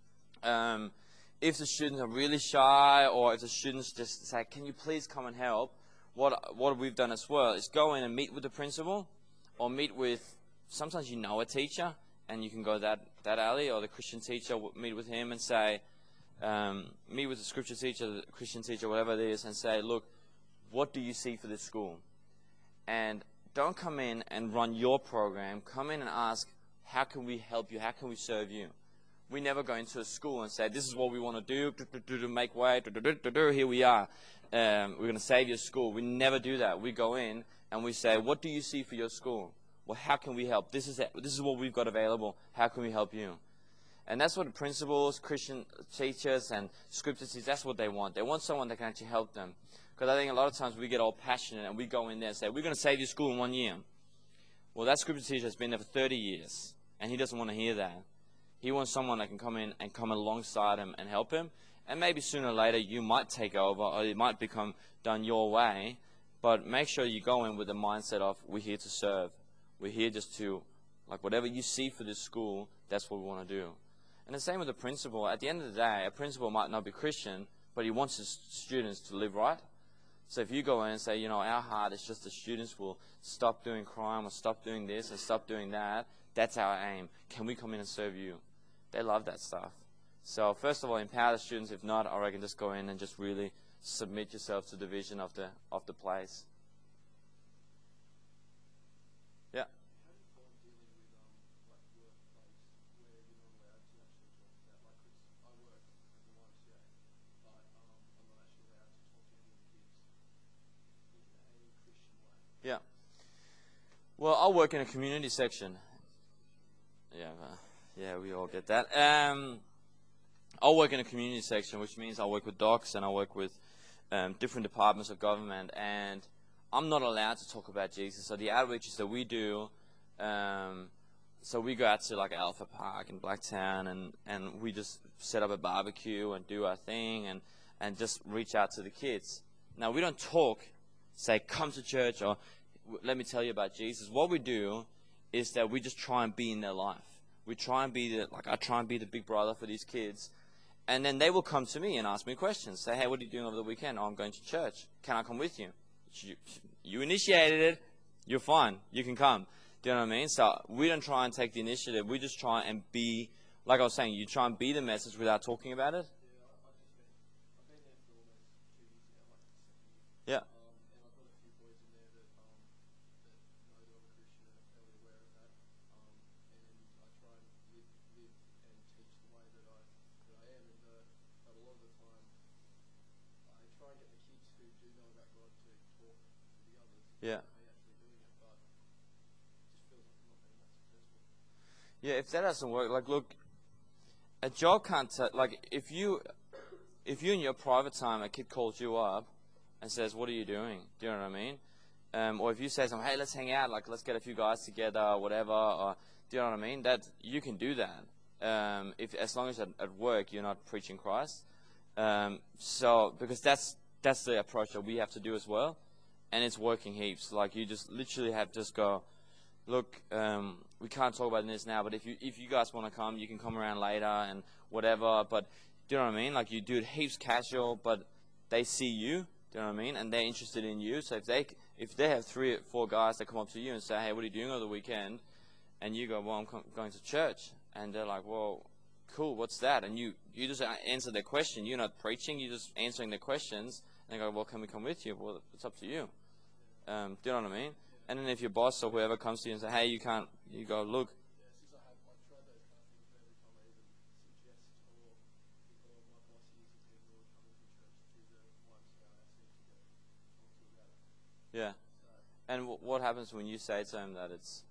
Um, if the students are really shy, or if the students just say, can you please come and help, what what we've done as well is go in and meet with the principal, or meet with, sometimes you know a teacher, and you can go that, that alley, or the Christian teacher, meet with him and say, um, meet with the scripture teacher, the Christian teacher, whatever it is, and say, look, what do you see for this school? And don't come in and run your program. Come in and ask, how can we help you? How can we serve you? We never go into a school and say, this is what we want to do, to make way, here we are. Um, we're going to save your school. We never do that. We go in and we say, what do you see for your school? Well, how can we help? This is, this is what we've got available. How can we help you? And that's what the principals, Christian teachers, and scripture teachers, that's what they want. They want someone that can actually help them. Because I think a lot of times we get all passionate and we go in there and say, we're going to save your school in one year. Well, that scripture teacher has been there for thirty years, and he doesn't want to hear that. He wants someone that can come in and come alongside him and help him. And maybe sooner or later you might take over, or it might become done your way. But make sure you go in with the mindset of, we're here to serve. We're here just to, like, whatever you see for this school, that's what we want to do. And the same with the principal. At the end of the day, a principal might not be Christian, but he wants his students to live right. So if you go in and say, you know, our heart is just the students will stop doing crime or stop doing this and stop doing that, that's our aim. Can we come in and serve you? They love that stuff. So first of all, empower the students. If not, I reckon just go in and just really submit yourself to the vision of the of the place. Yeah. Yeah. Well, I'll work in a community section. Yeah, uh, yeah, we all get that. Um, I'll work in a community section, which means I'll work with docs and I'll work with um, different departments of government, and I'm not allowed to talk about Jesus. So the outreaches that we do, um, so we go out to like Alpha Park in Blacktown, and, and we just set up a barbecue and do our thing and, and just reach out to the kids. Now, we don't talk, say, come to church or let me tell you about Jesus. What we do is that we just try and be in their life. We try and be the, like I try and be the big brother for these kids. And then they will come to me and ask me questions. Say, hey, what are you doing over the weekend? Oh, I'm going to church. Can I come with you? You, you initiated it. You're fine. You can come. Do you know what I mean? So we don't try and take the initiative. We just try and be, like I was saying, you try and be the message without talking about it. Yeah. Yeah. Yeah, if that doesn't work, like, look, a job can't, t like, if you, if you in your private time, a kid calls you up and says, what are you doing? Do you know what I mean? Um, or if you say something, hey, let's hang out, like, let's get a few guys together, or whatever, or, do you know what I mean? That, you can do that. Um, if, as long as at, at work you're not preaching Christ. Um, so, because that's, that's the approach that we have to do as well. And it's working heaps. Like, you just literally have to just go, look, um, we can't talk about this now, but if you if you guys want to come, you can come around later and whatever. But do you know what I mean? Like, you do it heaps casual, but they see you. Do you know what I mean? And they're interested in you. So if they if they have three or four guys that come up to you and say, hey, what are you doing over the weekend? And you go, well, I'm com going to church. And they're like, well, cool, what's that? And you, you just answer their question. You're not preaching. You're just answering their questions. And they go, well, can we come with you? Well, it's up to you. Um, do you know what I mean? And then if your boss or whoever comes to you and say, hey, you can't, you go, look. Yeah. And w what happens when you say to him that it's...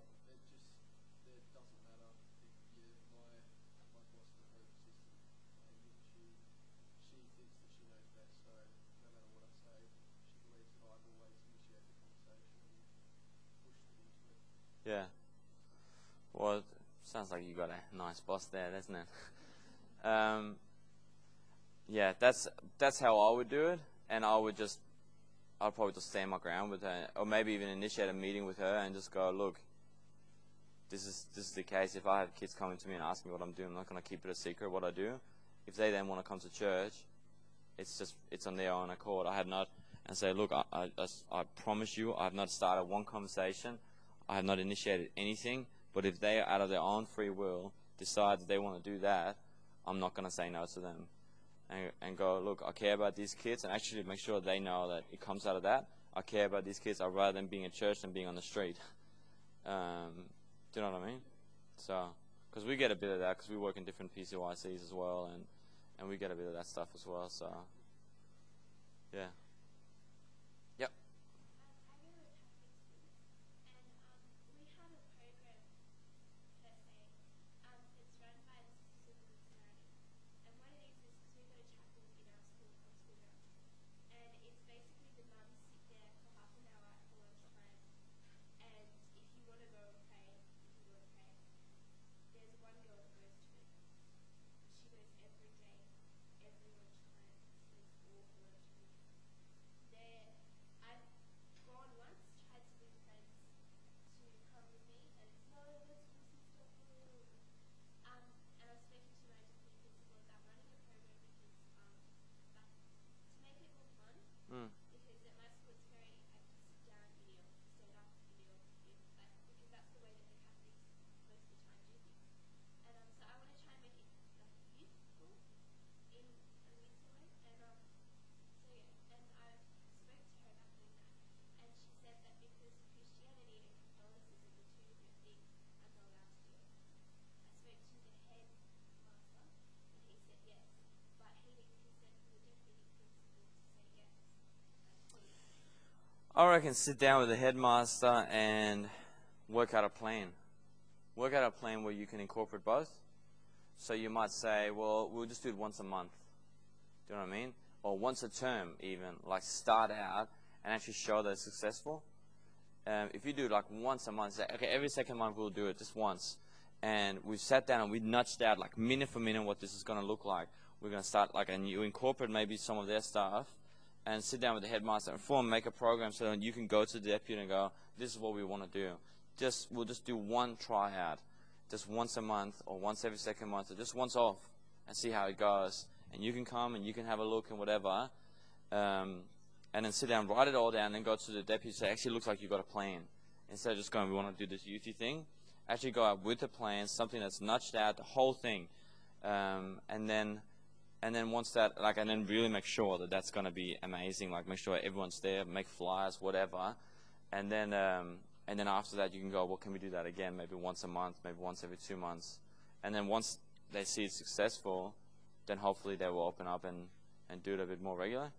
Yeah. Well, it sounds like you got a nice boss there, doesn't it? um, yeah, that's that's how I would do it, and I would just, I'd probably just stand my ground with her, or maybe even initiate a meeting with her and just go, look, this is this is the case. If I have kids coming to me and asking me what I'm doing, I'm not going to keep it a secret what I do. If they then want to come to church, it's just it's on their own accord. I have not, and say, look, I, I, I promise you, I have not started one conversation. I have not initiated anything, but if they, out of their own free will, decide that they want to do that, I'm not going to say no to them. And, and go, look, I care about these kids, and actually make sure they know that it comes out of that. I care about these kids. I'd rather them being in church than being on the street. Um, do you know what I mean? So, because we get a bit of that, because we work in different P C Y Cs as well, and, and we get a bit of that stuff as well, so, yeah. Yep. I reckon sit down with the headmaster and work out a plan. Work out a plan where you can incorporate both. So you might say, well, we'll just do it once a month. Do you know what I mean? Or once a term even. Like start out and actually show that it's successful. Um, if you do it like once a month, say, okay, every second month we'll do it just once. And we've sat down and we nudged out like minute for minute what this is going to look like. We're going to start like, and you incorporate maybe some of their stuff and sit down with the headmaster and form, make a program so that you can go to the deputy and go, this is what we want to do. Just, we'll just do one tryout, just once a month or once every second month or just once off and see how it goes. And you can come and you can have a look and whatever. Um, and then sit down, write it all down, and go to the deputy and say, actually, it looks like you've got a plan. Instead of just going, we want to do this youthy thing, actually go out with a plan, something that's nudged out, the whole thing. Um, and then and then once that, like, and then really make sure that that's going to be amazing, like make sure everyone's there, make flyers, whatever. And then, um, and then after that, you can go, well, can we do that again? Maybe once a month, maybe once every two months. And then once they see it's successful, then hopefully they will open up and, and do it a bit more regular.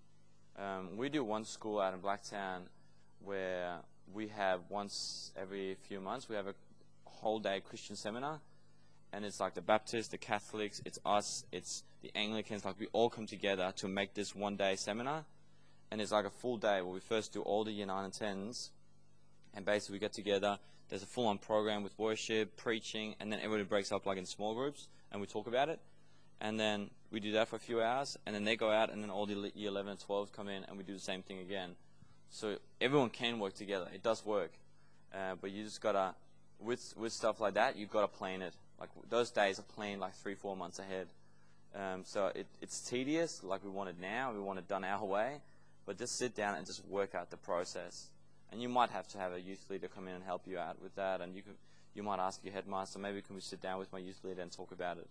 Um, we do one school out in Blacktown where we have once every few months, we have a whole day Christian seminar. And it's like the Baptists, the Catholics, it's us, it's the Anglicans, like we all come together to make this one day seminar. And it's like a full day where we first do all the year nine and tens. And basically we get together, there's a full-on program with worship, preaching, and then everybody breaks up like in small groups and we talk about it. And then we do that for a few hours, and then they go out, and then all the year eleven and twelve come in, and we do the same thing again. So everyone can work together. It does work. Uh, but you just got to, with with stuff like that, you've got to plan it. Like those days are planned like three, four months ahead. Um, so it, it's tedious, like we want it now, we want it done our way, but just sit down and just work out the process. And you might have to have a youth leader come in and help you out with that, and you can, you might ask your headmaster, maybe can we sit down with my youth leader and talk about it.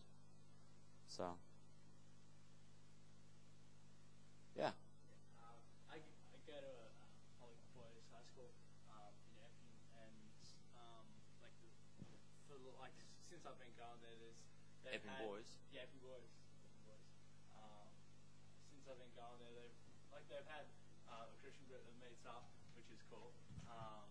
So, yeah. Um, I, I go to a um, Holly Boys High School um, in Epping, and um, like the, for the, like since I've been going there, there's they've Epping had, Boys. Yeah, Epping Boys. Epping Boys. Um, since I've been going there, they've like they've had uh, a Christian group that meets up, which is cool. Um,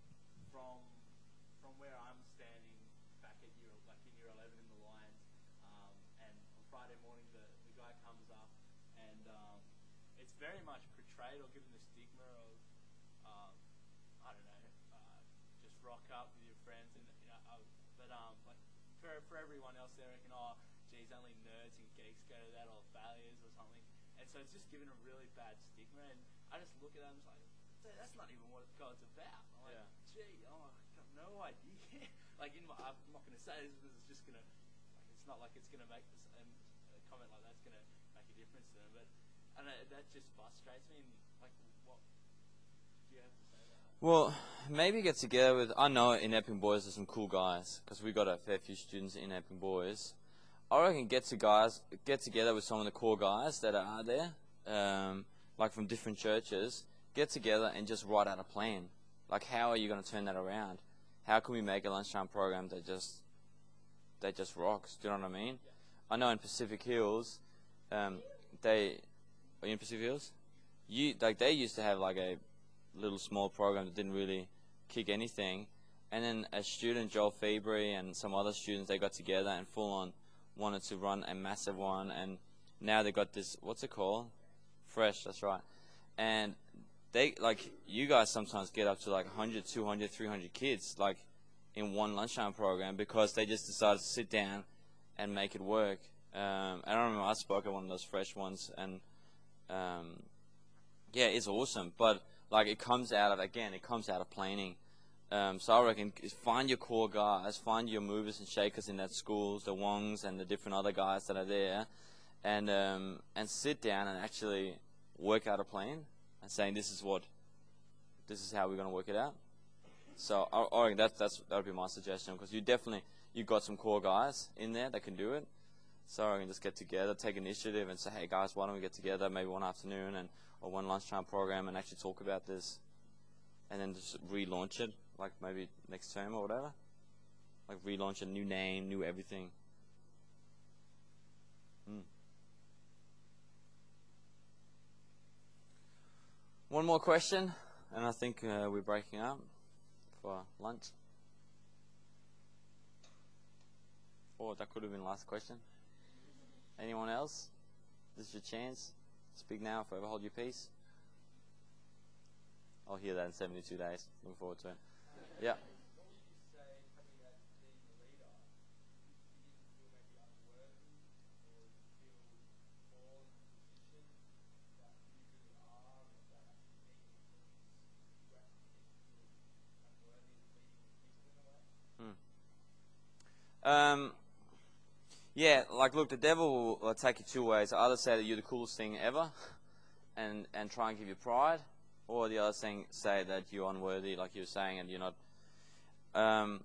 from from where I'm standing back at year like in year eleven in the Lions. Um, and on Friday morning, the, the guy comes up, and um, it's very much portrayed or given the stigma of, um, I don't know, uh, just rock up with your friends, and you know, uh, but um, like for for everyone else, they're thinking, oh, geez, only nerds and geeks go to that, or failures or something, and so it's just given a really bad stigma. And I just look at that and it's like, that's not even what God's about. I'm like, Yeah. gee, oh, I've got no idea. Like, in my, I'm not going to say this because it's just going to. It's not like it's going to make this, and a comment like that's going to make a difference to them. But I don't know, that just frustrates me. And like, what do you have to say about that? Well, maybe get together with, I know in Epping Boys there's some cool guys, because we got a fair few students in Epping Boys. I reckon get to guys, get together with some of the core guys that are there, um, like from different churches, get together and just write out a plan. Like, how are you going to turn that around? How can we make a lunchtime program that just that just rocks? Do you know what I mean? Yeah. I know in Pacific Hills, um, they are you in Pacific Hills? You like they used to have like a little small program that didn't really kick anything, and then a student, Joel Fabry, and some other students, they got together and full on wanted to run a massive one, and now they got this, what's it called? Fresh, that's right. And they, like, you guys sometimes get up to like one hundred, two hundred, three hundred kids, like, in one lunchtime program, because they just decided to sit down and make it work. Um, I remember I spoke at one of those Fresh ones, and um, yeah, it's awesome. But like, it comes out of, again, it comes out of planning. Um, so I reckon is find your core guys, find your movers and shakers in that schools, the Wongs and the different other guys that are there, and um, and sit down and actually work out a plan and saying this is what, this is how we're going to work it out. So I, I reckon that's that's that would be my suggestion, because you definitely you got some core guys in there that can do it. So I can just get together, take initiative, and say, hey guys, why don't we get together maybe one afternoon and or one lunchtime program and actually talk about this, and then just relaunch it, like maybe next term or whatever. Like relaunch a new name, new everything. Hmm. One more question. and I think uh, we're breaking up for lunch. Oh, that could have been the last question. Anyone else? This is your chance. Speak now, forever hold your peace. I'll hear that in seventy-two days. Looking forward to it. Yeah. Um, yeah, like look, the devil will attack you two ways. Either say that you're the coolest thing ever, and and try and give you pride, or the other thing say that you're unworthy, like you were saying, and you're not. Um,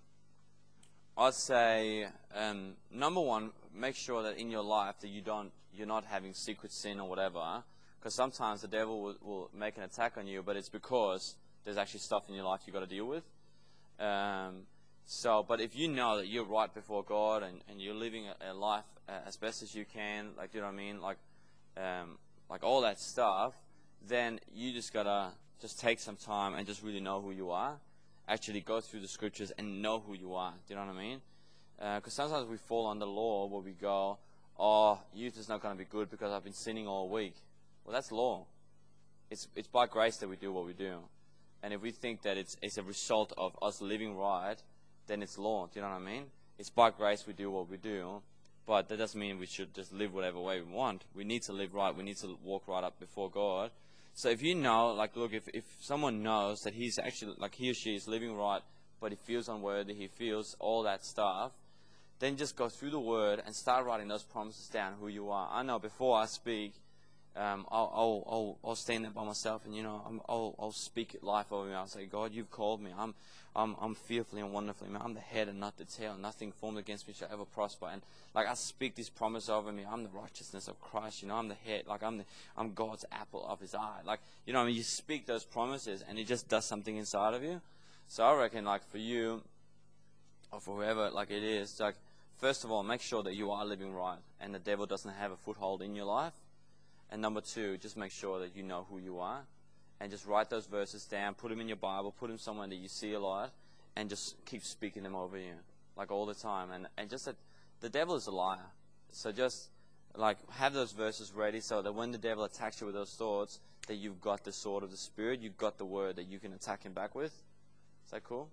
I'd say um, number one, make sure that in your life that you don't, you're not having secret sin or whatever, because sometimes the devil will, will make an attack on you, but it's because there's actually stuff in your life you got to deal with. Um, So, but if you know that you're right before God and, and you're living a, a life uh, as best as you can, like, you know what I mean, like, um, like all that stuff, then you just gotta just take some time and just really know who you are. Actually go through the scriptures and know who you are. Do you know what I mean? Because uh, sometimes we fall under law where we go, oh, youth is not going to be good because I've been sinning all week. Well, that's law. It's it's by grace that we do what we do. And if we think that it's it's a result of us living right, then it's law. Do you know what I mean? It's by grace we do what we do, but that doesn't mean we should just live whatever way we want. We need to live right. We need to walk right up before God. So if you know, like, look, if, if someone knows that he's actually, like, he or she is living right, but he feels unworthy, he feels all that stuff, then just go through the Word and start writing those promises down, who you are. I know before I speak, Um, I'll, I'll, I'll, I'll stand there by myself, and you know, I'm, I'll, I'll speak life over me. I'll say, God, you've called me. I'm, I'm, I'm fearfully and wonderfully made. I'm the head and not the tail. Nothing formed against me shall ever prosper. And like I speak this promise over me. I'm the righteousness of Christ. You know, I'm the head. Like I'm the, I'm God's apple of His eye. Like, you know, I mean, you speak those promises, and it just does something inside of you. So I reckon, like for you, or for whoever, like it is, like first of all, make sure that you are living right, and the devil doesn't have a foothold in your life. And number two, just make sure that you know who you are, and just write those verses down, put them in your Bible, put them somewhere that you see a lot, and just keep speaking them over you, like all the time. And, and just that the devil is a liar. So just like have those verses ready so that when the devil attacks you with those thoughts, that you've got the sword of the Spirit, you've got the word that you can attack him back with. Is that cool?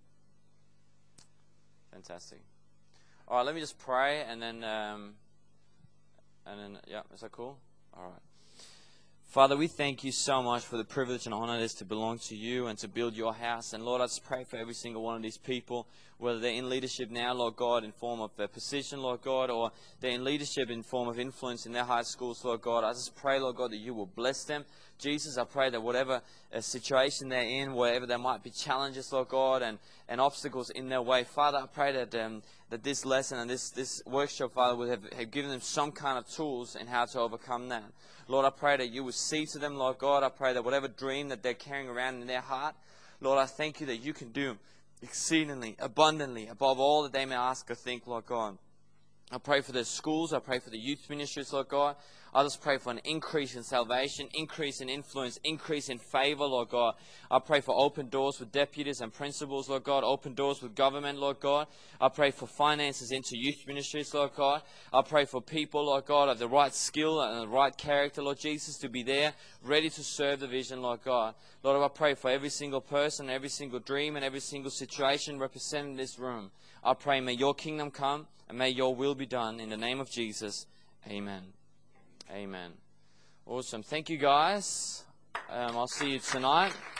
Fantastic. All right, let me just pray, and then, um, and then, yeah, is that cool? All right. Father, we thank you so much for the privilege and honor it is to belong to you and to build your house. And Lord, I just pray for every single one of these people, whether they're in leadership now, Lord God, in form of their position, Lord God, or they're in leadership in form of influence in their high schools, Lord God. I just pray, Lord God, that you will bless them. Jesus, I pray that whatever uh, situation they're in, wherever there might be challenges, Lord God, and, and obstacles in their way, Father, I pray that um, that this lesson and this, this workshop, Father, would have, have given them some kind of tools in how to overcome that. Lord, I pray that you would see to them, Lord God. I pray that whatever dream that they're carrying around in their heart, Lord, I thank you that you can do exceedingly, abundantly, above all that they may ask or think, Lord God. I pray for the schools. I pray for the youth ministries, Lord God. I just pray for an increase in salvation, increase in influence, increase in favor, Lord God. I pray for open doors with deputies and principals, Lord God. Open doors with government, Lord God. I pray for finances into youth ministries, Lord God. I pray for people, Lord God, of the right skill and the right character, Lord Jesus, to be there, ready to serve the vision, Lord God. Lord, I pray for every single person, every single dream, and every single situation represented in this room. I pray, may your kingdom come, and may your will be done. In the name of Jesus, amen. Amen. Awesome. Thank you, guys. Um, I'll see you tonight.